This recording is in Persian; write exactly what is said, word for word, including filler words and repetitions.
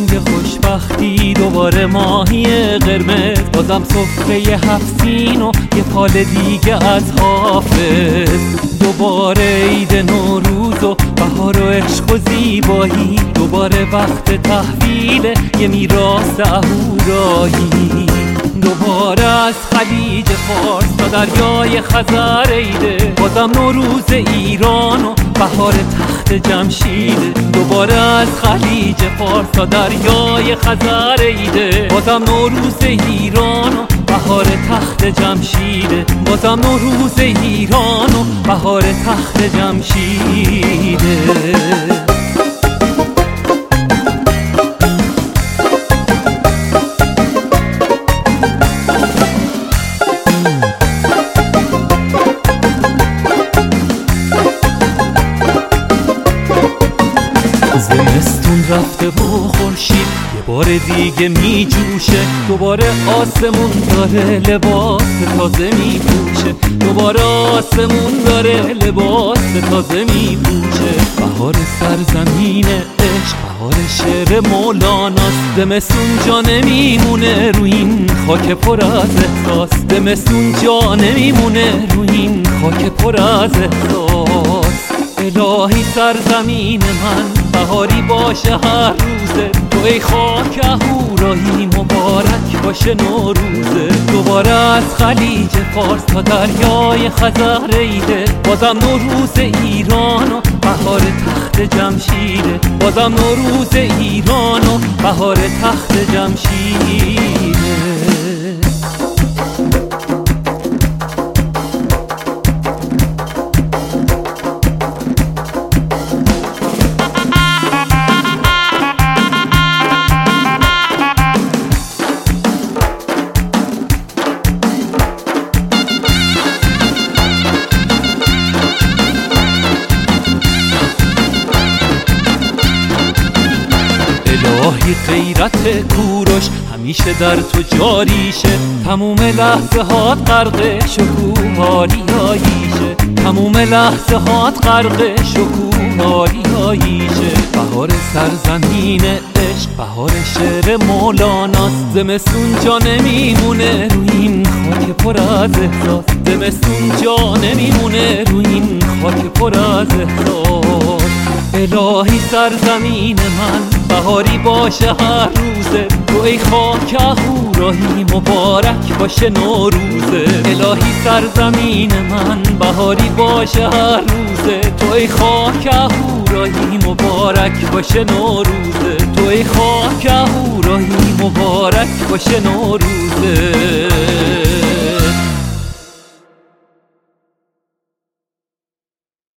رنگ خوشبختی، دوباره ماهی قرمز، بازم سفره هفت سین و یه پال دیگه از حافظ. دوباره عید نوروز و بهار و عشق و زیبایی، دوباره وقت تحویل یه میراث اهورایی. دوباره از خلیج فارس تا دریای خزر عیده، بازم نوروز ایران و بهار تخت جمشیده. دوباره از خلیج فارس تا دریای خزر عیده، بازم نوروز ایران و بهار تخت جمشیده. بازم نوروز ایران و بهار تخت جمشیده. زمستون رفته و خورشید یه بار دیگه می جوشه، دوباره آسمون داره لباس تازه می پوشه. دوباره آسمون داره لباس تازه می پوشه. بهار سرزمین عشق، بهار شعر مولاناست. زمستون جا نمیمونه رو این خاک پر از احساس. زمستون جا نمیمونه رو این خاک پر از احساس. الهی سرزمین من بهاری باشه هر روزه، تو ای خاک اهورایی مبارک باشه نوروزه. دوباره از خلیج فارس تا دریای خزر عیده، بازم نوروز ایران و بهار تخت جمشیده. بازم نوروز ایران و بهار تخت جمشیده. الهی غیرت کوروش همیشه در تو جاریشه، تموم لحظه هات غرق شکوهاریاییشه. تموم لحظه هات غرق شکوهاریاییشه. بهار سرزمین عشق، بهار شعر مولاناست. زمستون جا نمیمونه رو این خاک پر از احساس. زمستون جا نمیمونه رو این خاک پر از احساس. الهی سرزمین من بهاری باشه هر روزه، تو ای خاک اهورایی مبارک باشه نوروزه. الهی سرزمین من بهاری باشه هر روزه، تو ای خاک اهورایی مبارک باشه نوروزه. تو ای خاک اهورایی مبارک باشه نوروزه.